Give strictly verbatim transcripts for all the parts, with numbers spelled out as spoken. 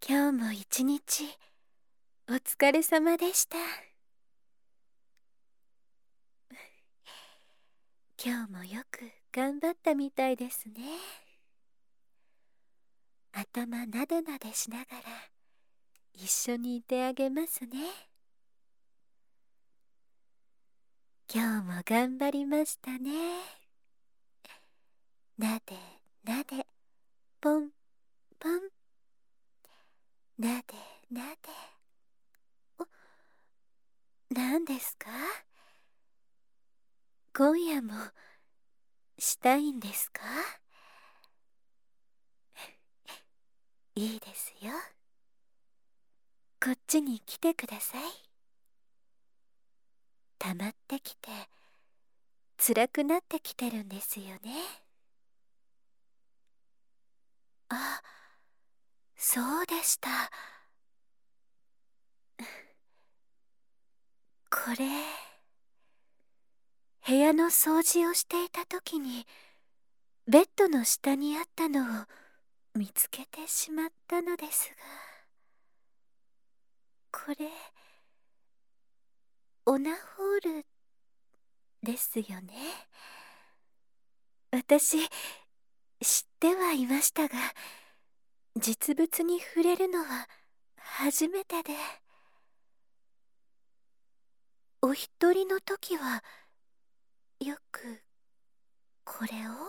今日も一日お疲れ様でした。今日もよく頑張ったみたいですね。頭なでなでしながら一緒にいてあげますね。今日も頑張りましたね。なでなでポンポン、なでなで。お、何ですか？今夜もしたいんですか？いいですよ。こっちに来てください。溜まってきて辛くなってきてるんですよね。あ、そうでした。これ、部屋の掃除をしていた時にベッドの下にあったのを見つけてしまったのですが、これオナホールですよね。私知ってはいましたが、実物に触れるのは初めてで、お一人の時はよくこれを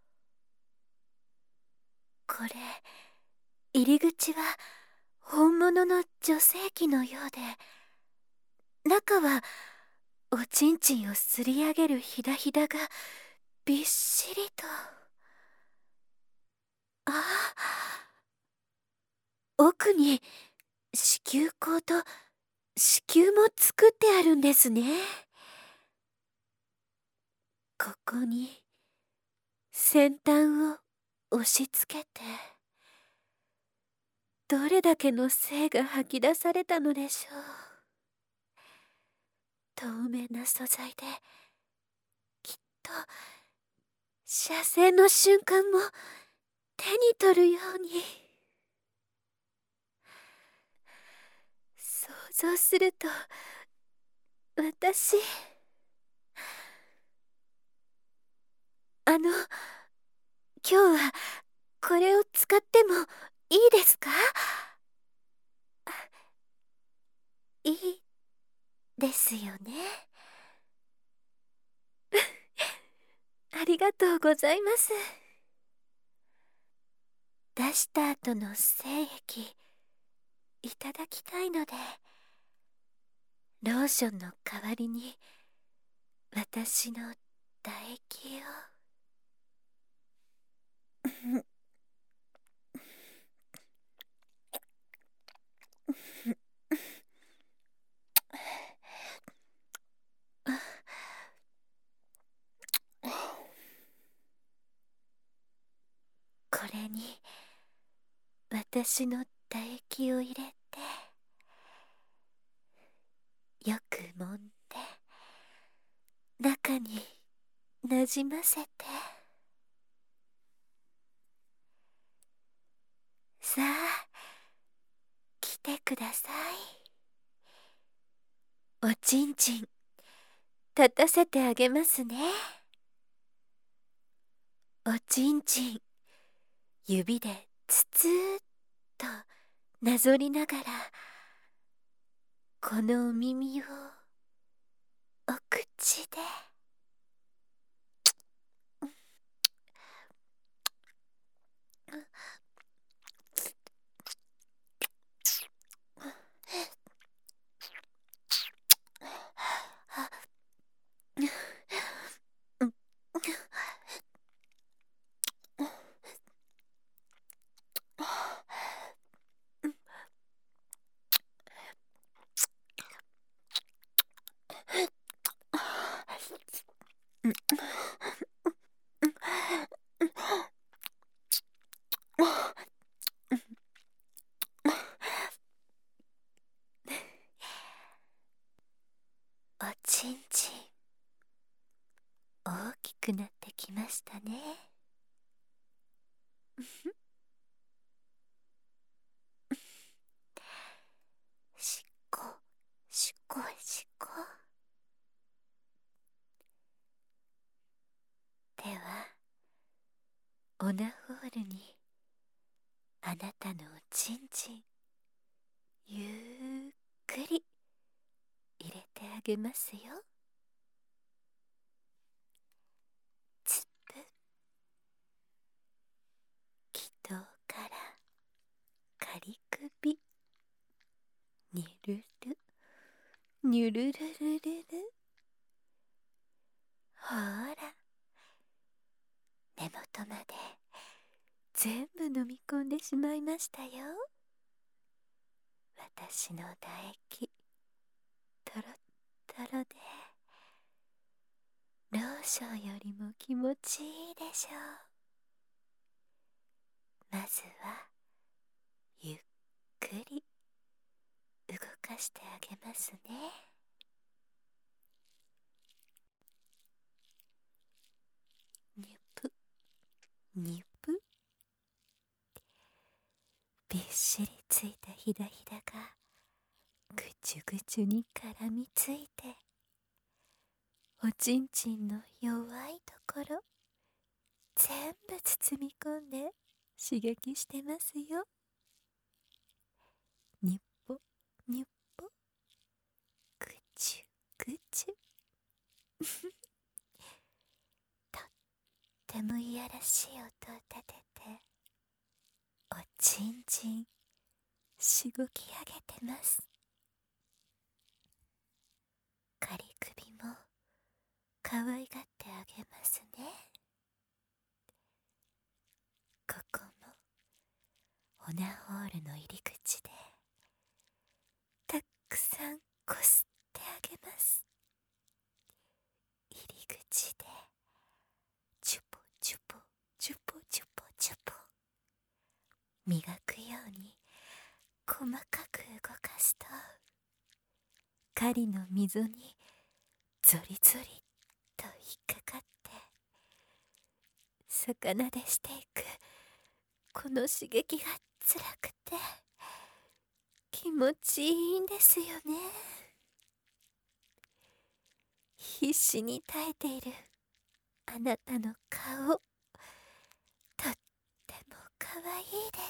これ入り口は本物の女性器のようで、中はおちんちんをすり上げるひだひだがびっしりと。ああ、奥に子宮口と子宮も作ってあるんですね。ここに先端を押し付けて、どれだけの精が吐き出されたのでしょう。透明な素材できっと射精の瞬間も手に取るように。想像すると私、あの今日はこれを使ってもいいですか？いいですよね。ありがとうございます。出した後の精液いただきたいので、ローションの代わりに私の唾液をこれに私の唾液を入れて、よく揉んで中になじませて、さあ来てください。おちんちん立たせてあげますね。おちんちん指でつつーっとなぞりながら、このお耳をお口でおちんちん大きくなってきましたね。 ールにあなたのおちんちんゆっくり入れてあげますよ。つぶ、気道から仮首、にゅるるにゅるるるるる。ほら、根元まで全部飲み込んでしまいましたよ。私の唾液トロットロでローションよりも気持ちいいでしょう。まずはゆっくり動かしてあげますね。にゅぷにゅぷ。びっしりついたひだひだがぐちゅぐちゅに絡みついて、おちんちんの弱いところ全部包み込んで刺激してますよ。にっぽにっぽ、ぐちゅぐちゅとってもいやらしい音を立てておちんちんしごき上げてます。仮首もかわいがってあげますね。ここもオナホールの入り口でたくさんこすってあげます。入り口でチュポチュポチュポチュポチュポ磨くように細かく動かすと、狩りの溝にゾリゾリと引っかかって魚でしていくこの刺激が辛くて気持ちいいんですよね。必死に耐えているあなたの顔、とってもかわいいです。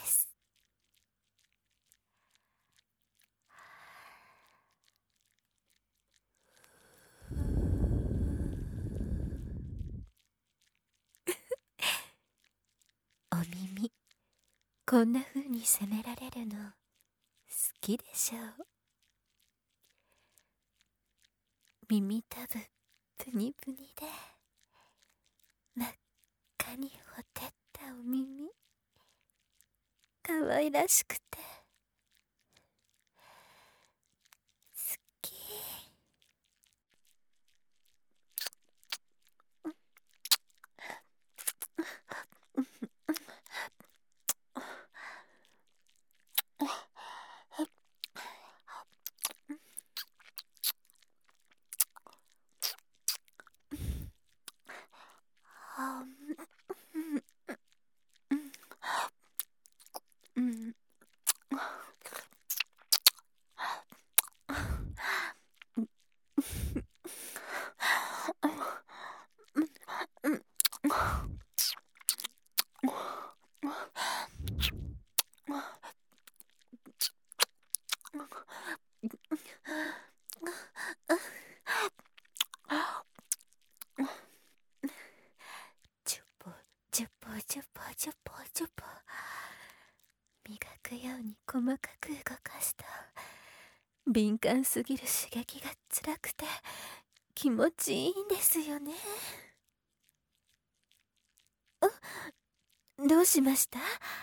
お耳、こんな風に責められるの好きでしょう。耳たぶぷにぷにで真っ赤にほてったお耳、かわいらしくて好き。チュポチュポチュポチュポチュポ、磨くように細かく動かすと敏感すぎる刺激が辛くて気持ちいいんですよね。あ、どうしました？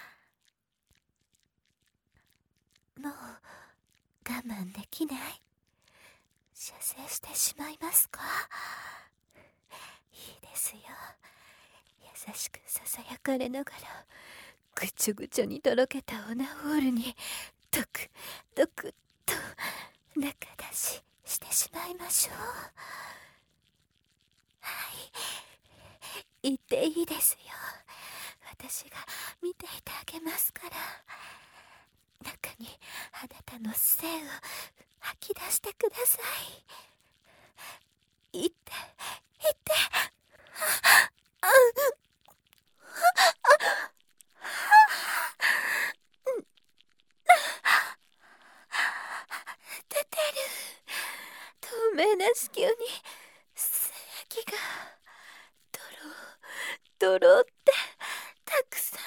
もう我慢できない？射精してしまいますか？いいですよ。優しくささやかれながらぐちょぐちょにとろけたオナホールにドクドクと中出ししてしまいましょう。はい、言っていいですよ。私が見ていてあげますから。中にあなたの精を吐き出してください。言って言って。ああ子宮に精液がドロドロってたくさん。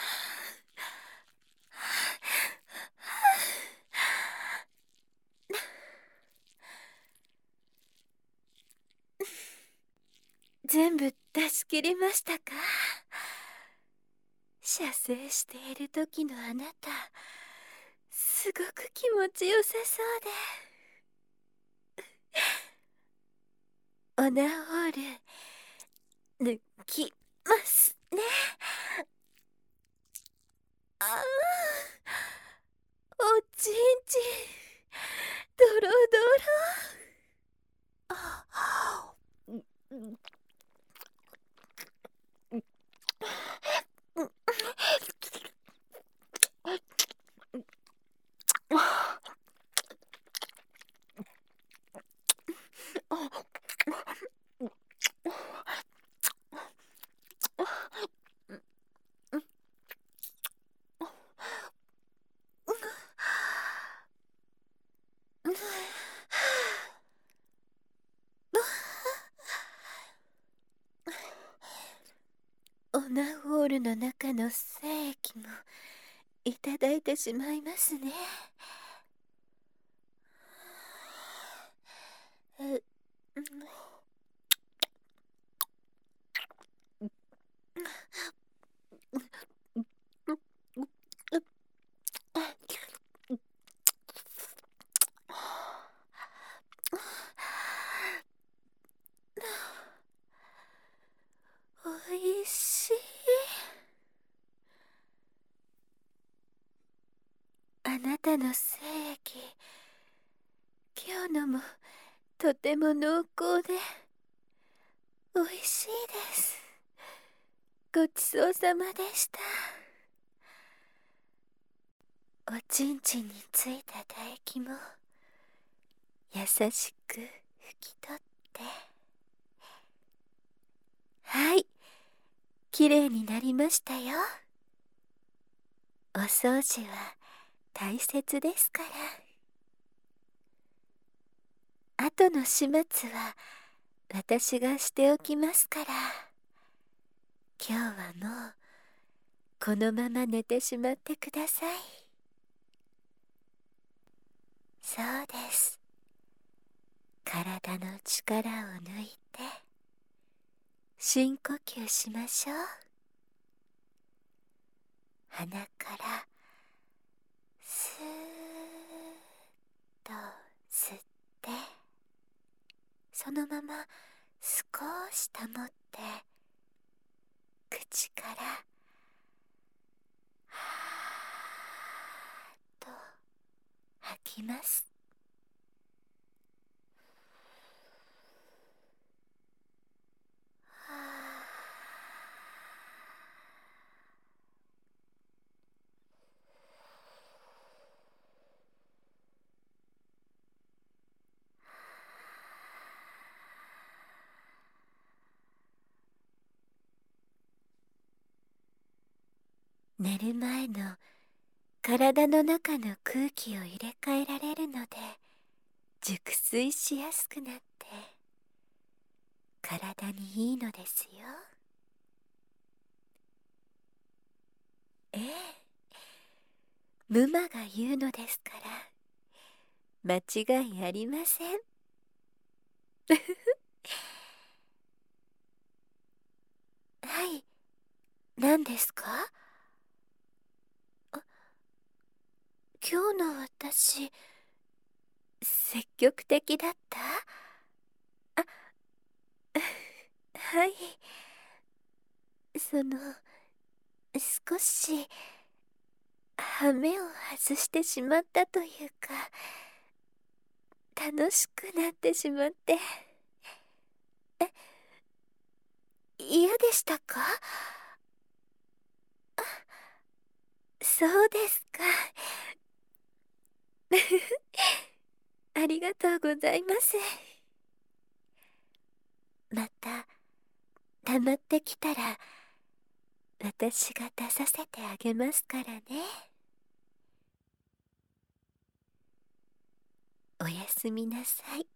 全部出し切りましたか？射精している時のあなた、すごく気持ちよさそうで。オナホール抜きますね。ああ、おちんちんドロドロ。あ、オナホールの中の精液もいただいてしまいますね。え、おいしい。あなたの精液、今日のもとても濃厚でおいしいです。ごちそうさまでした。おちんちんについた唾液も優しく拭き取って、はい、きれいになりましたよ。お掃除は大切ですから。後の始末は私がしておきますから。今日はもうこのまま寝てしまってください。そうです。体の力を抜いて深呼吸しましょう。鼻からスーッと吸って、そのまま少し保って口からはーっと吐きます。は寝る前の体の中の空気を入れ替えられるので熟睡しやすくなって体にいいのですよ。ええ、ムマが言うのですから間違いありません。はい、何ですか？あ、今日の私積極的だった？あ、はい、その少し羽目を外してしまったというか、楽しくなってしまって。え、嫌でしたか？あ、そうですか。ありがとうございます。また溜まってきたら私が出させてあげますからね。おやすみなさい。